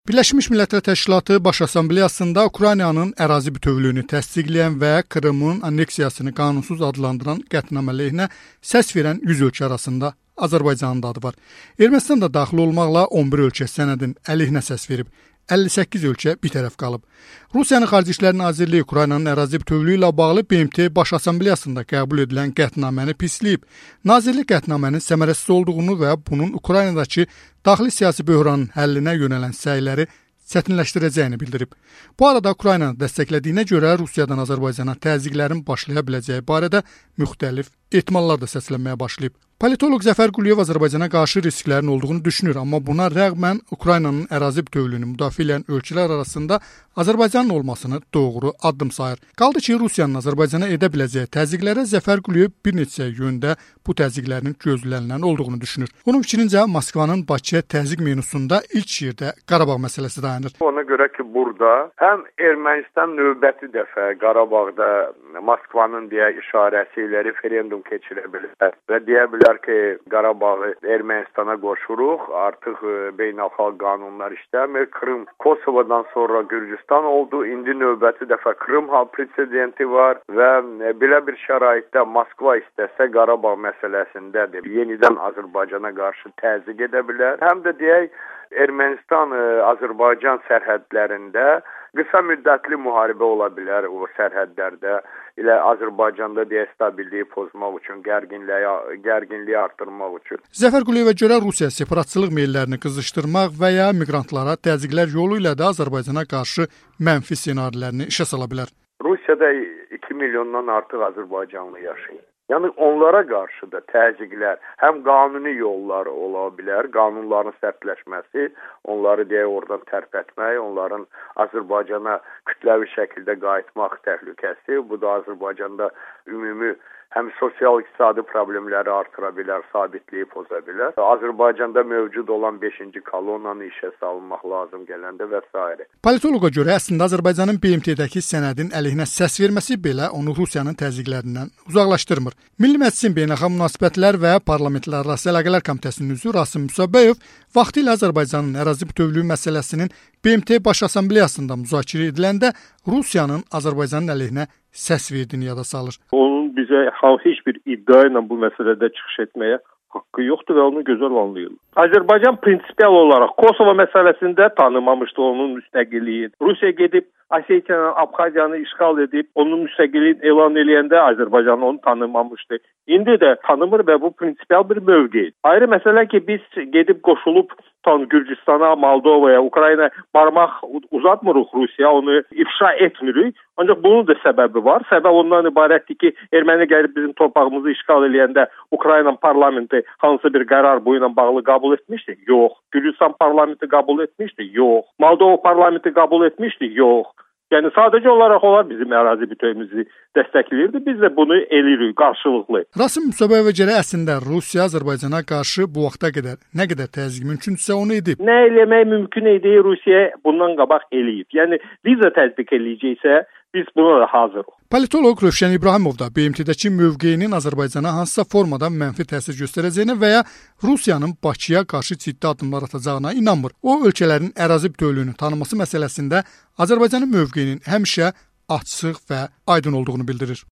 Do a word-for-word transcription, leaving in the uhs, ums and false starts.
Birləşmiş Millətlər Təşkilatı Baş Assambleyasında Ukraynanın ərazi bütövlüyünü təsdiqləyən və Krımın anneksiyasını qanunsuz adlandıran qətnamə əleyhinə səs verən yüz ölkə arasında Azərbaycanın da adı var. Ermənistan da daxil olmaqla on bir ölkə sənədin əleyhinə səs verib. əlli səkkiz ölkə bir tərəf qalıb. Rusiyanın Xarici İşlər Nazirliyi Ukraynanın ərazi bütövlüyü ilə bağlı B M T Baş Assambleyasında qəbul edilən qətnaməni pisləyib. Nazirlik qətnamənin səmərəsiz olduğunu və bunun Ukraynadakı daxili siyasi böhranın həllinə yönələn səyləri çətinləşdirəcəyini bildirib. Bu arada Ukraynanı dəstəklədiyinə görə Rusiyadan Azərbaycana təzyiqlərin başlaya biləcəyi barədə müxtəlif ehtimallar da səslənməyə başlayıb. Politoloq Zəfər Quliyev Azərbaycana qarşı risklərin olduğunu düşünür, amma buna rəğmən Ukraynanın ərazi bütövlüyünü müdafiə edən ölkələr arasında Azərbaycanın olmasını doğru addım sayır. Qaldı ki, Rusiyanın Azərbaycana edə biləcəyi təzyiqlərə Zəfər Quliyev bir neçə yöndə bu təzyiqlərin gözlənilən olduğunu düşünür. Onun fikrincə Moskvanın Bakıya təzyiq menusunda ilk yerdə Qarabağ məsələsi dayanır. Ona görə ki, burada həm Ermənistan növbəti dəfə Qarabağda Moskvanın deyə işarəsi ilə referendum keçirə bilər və deyə bilər ki, Qarabağı Ermənistana qoşuruq, artıq beynəlxalq qanunlar işləmir. Krım Kosovadan sonra Gürcüstan oldu, indi növbəti dəfə Krım presidenti var və belə bir şəraitdə Moskva istəsə Qarabağ məsələsindədir. Yenidən Azərbaycana qarşı təzyiq edə bilər. Həm də deyək, Ermənistan-Azərbaycan sərhədlərində qısa müddətli müharibə ola bilər o sərhədlərdə. Elə Azərbaycanda deyə stabilliyi pozmaq üçün, gərginliyi, gərginliyi artırmaq üçün. Zəfər Quliyevə görə Rusiya separatçılıq meyllərini qızışdırmaq və ya miqrantlara təzyiqlər yolu ilə də Azərbaycana qarşı mənfi ssenarilərini işə sala bilər. Rusiyada iki milyondan artıq Azərbaycanlı yaşayır. Yəni onlara qarşı da təzyiqlər, həm qanuni yollar ola bilər, qanunların sərtləşməsi, onları deyə oradan tərpətmək, onların Azərbaycana kütləvi şəkildə qayıtmaq təhlükəsi, bu da Azərbaycanda ümumi həm sosial-iqtisadi problemləri artıra bilər, sabitliyi poza bilər. Azərbaycanda mövcud olan beşinci kolonnanı işə salınmaq lazım gələndə və s. Politoloqa görə əslində Azərbaycanın B M T-dəki sənədin əleyhinə səs verməsi belə onu Rusiyanın təzyiqlərindən uzaqlaşdırmır. Milli Məclisin Beynəlxalq Münasibətlər və Parlamentlərarası Əlaqələr Komitəsinin üzvü Rasim Musabbayev vaxtilə Azərbaycanın ərazi bütövlüyü məsələsinin B M T Baş Assambleyasında müzakirə ediləndə Rusiyanın Azərbaycanın əleyhinə səs verdiyini yada salır. Onun bizə heç bir iddia ilə bu məsələdə çıxış etməyə haqqı yoxdur və onu gözəl anlayırlar. Azərbaycan prinsipial olaraq Kosova məsələsində tanımamışdı onun müstəqilliyini. Rusiya gedib Osetiyanı, Abxaziyanı işğal edib onun müstəqilliyini elan eləyəndə Azərbaycan onu tanımamışdı. İndi də tanımır və bu prinsipial bir mövqedir. Ayrı məsələ ki, biz gedib qoşulub tam Gürcüstana, Moldovaya, Ukrayna barmaq uzatmırıq Rusiya, onu ifşa etmirik. Ancaq bunun da səbəbi var. Səbəb ondan ibarətdir ki, erməni gəlib bizim torpağımızı işğal eləyəndə Ukrayna parlamenti hansı bir qərar bu ilə bağlı qəbul etmişdi? Yox. Gürcüstan parlamenti qəbul etmişdi? Yox. Moldova parlamenti qəbul etmişdi? Yox. Yəni sadəcə olaraq onlar bizim ərazi bütövlüyümüzü dəstəkləyirdi. Biz də bunu eləyirik qarşılıqlı. Rasim Musabbayevə görə əslində Rusiya Azərbaycana qarşı bu vaxta qədər nə qədər təzyiq mümkündürsə onu edib. Nə eləmək mümkün idi Rusiya bundan qabaq eləyib. Yəni viza tətbiq eləyəcəksə biz buna da hazırıq. Politoloq Rövşən İbrahimov da B M T-dəki mövqeyinin Azərbaycana hansısa formada mənfi təsir göstərəcəyinə və ya Rusiyanın Bakıya qarşı ciddi addımlar atacağına inanmır. O, ölkələrin ərazi bütövlüyünü tanıması məsələsində Azərbaycanın mövqeyinin həmişə açıq və aydın olduğunu bildirir.